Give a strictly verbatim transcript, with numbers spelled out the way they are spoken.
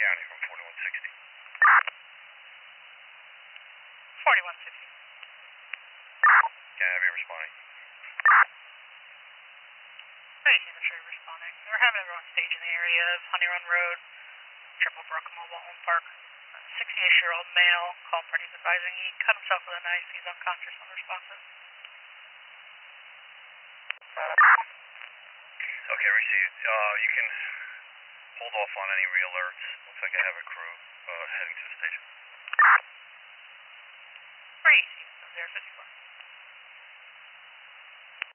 County from forty-one sixty. forty-one fifty. Can I have you responding? thirty seven Tree responding. We're having everyone stage in the area of Honey Run Road, Triple Brook Mobile Home Park. sixty-ish-year-old male, call parties advising he cut himself with a knife. He's unconscious, unresponsive. Okay, received. Uh, you can hold off on any re-alerts. Looks like I have a crew uh, heading to the station. Pretty easy. zero fifty-four.